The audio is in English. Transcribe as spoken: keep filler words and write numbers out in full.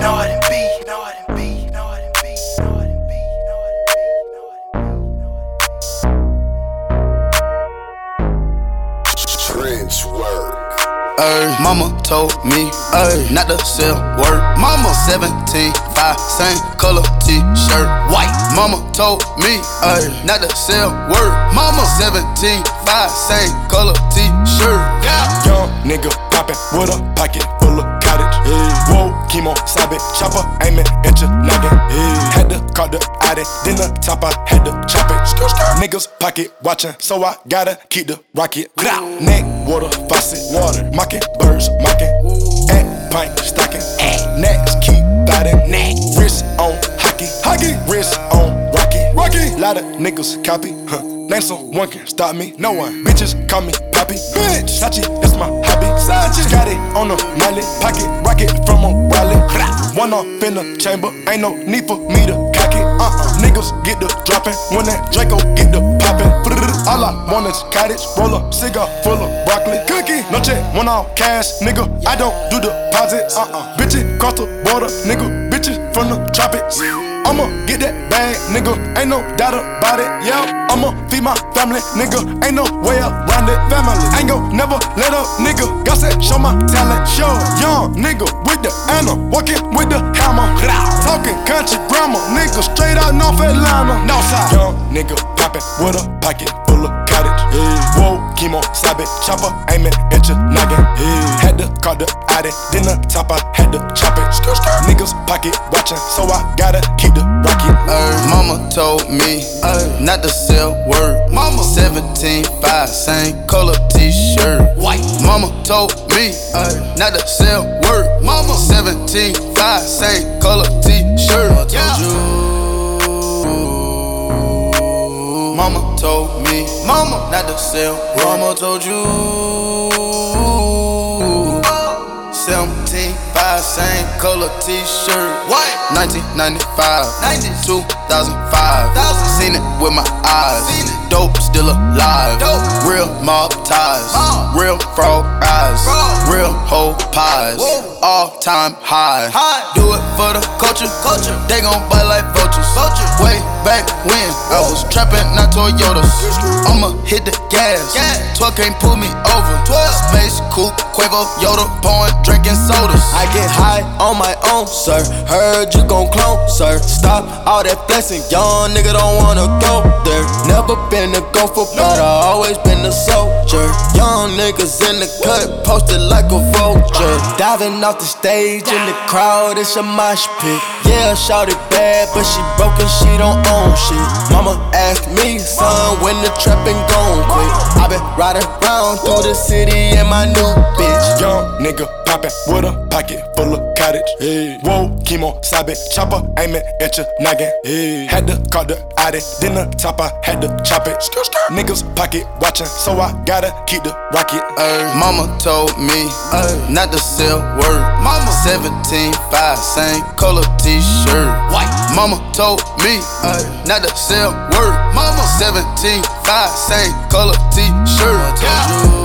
No, I didn't be. No, I didn't be. No, I didn't be. No, I didn't be. No, I didn't be. No, I didn't be. Trench work. Ay, mama told me, ay, not to sell word. Mama seventeen, five, same color t-shirt, white. Mama told me, ay, not to sell word. Mama seventeen, five, same color t-shirt. Yeah. Young nigga poppin' with a pocket full of cottage. Yeah. Whoa, chemo, sabe, chopper, aiming at your noggin. Yeah. Had to call the addy, then the top I had to chop it. Skr, skr. Niggas pocket watchin', so I gotta keep the rocket. Neck, water, faucet, water, mocking, birds, mocking. At pint, stocking. Next, keep biting. Wrist on hockey, hockey. Wrist on rocky, rocky. Lot of niggas copy, huh? Name someone can stop me, no one. Bitches call me Poppy, bitch. Sachi, that's my hobby. Sachi, got it on the mallet, pocket rocket from a wallet. One off in the chamber, ain't no need for me to cock it. Uh-uh, niggas get the dropping when that Draco get the popping. All I want is cottage, roll up, cigar full of broccoli, cookie. No check, one off cash, nigga. I don't do deposits. Uh-uh, bitches cross the border, nigga. Bitches from the tropics. I'ma get that bag, nigga, ain't no doubt about it, yeah. I'ma feed my family, nigga, ain't no way around it. Family, ain't gon' never let up, nigga. God said, show my talent, show. Young nigga with the Anna, walking with the hammer. Talking country grammar, nigga, straight out North Atlanta. Northside. Young nigga poppin' with a pocket full of cottage. Yeah. Whoa, chemo, sabe, chopper, aiming at your noggin. Yeah. Had to call the addy, then the top I had to chop it. Skr, skr. Niggas pocket watchin', so I gotta keep the rocket. Ay, mama told me, ay, not to sell word. Mama seventeen, five, same color t-shirt, white. Mama told me, ay, not to sell word. Mama seventeen, five, same color t-shirt. Yeah. Mama told me, mama, not to sell. Mama told you. seventeen, five, same color t-shirt, white. nineteen ninety-five, two thousand five. Seen it with my eyes. Dope still alive. Dope. Real mob ties. Uh. Real frog eyes. Bro. Real whole pies. Whoa. All time high. high. Do it for the culture. culture. They gon' bite like vultures. Vulture. Way back when Whoa. I was trapping, not Toyotas. I'ma hit the gas. gas. twelve can't pull me over. twelve. Space coupe, Quavo, Yoda, pouring, drinking sodas. I get high on my own, sir. Heard you gon' clone, sir. Stop all that flexing, young nigga don't wanna go there. Never been a gopher, but I always been a soldier. Young niggas in the cut, posted like a vulture. Diving off the stage in the crowd, it's a mosh pit. Yeah, shawty bad, but she broken, she don't own shit. Mama asked me, son, when the trapping gon' quit. I been riding around through the city in my new bitch. Young nigga poppin' with a pocket full of cottage. Hey. Whoa, chemo, sabe, chopper, aiming at your noggin. Hey. Had to call the addy, then the top I had to chop it. Skr, skr. Niggas pocket watchin', so I gotta keep the rocket. Ay, mama told me, ay, not to sell word. Mama seventeen, five, same color t-shirt, white. Mama told me, ay, not to sell word. Mama seventeen, five, same color t-shirt. Yeah.